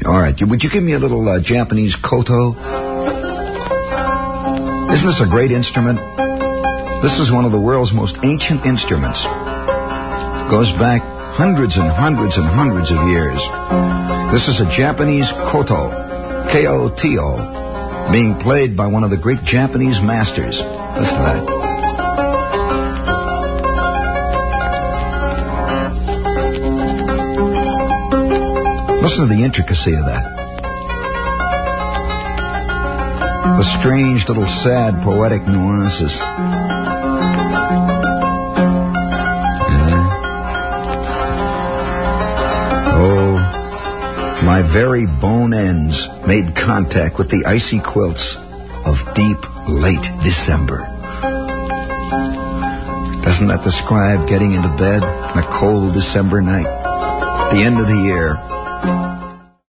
All right, would you give me a little Japanese koto? Isn't this a great instrument? This is one of the world's most ancient instruments. Goes back hundreds and hundreds and hundreds of years. This is a Japanese koto, K-O-T-O, being played by one of the great Japanese masters. Listen to that. Listen to the intricacy of that. The strange little sad poetic nuances. Oh, my very bone ends made contact with the icy quilts of deep, late December. Doesn't that describe getting into bed on a cold December night? The end of the year.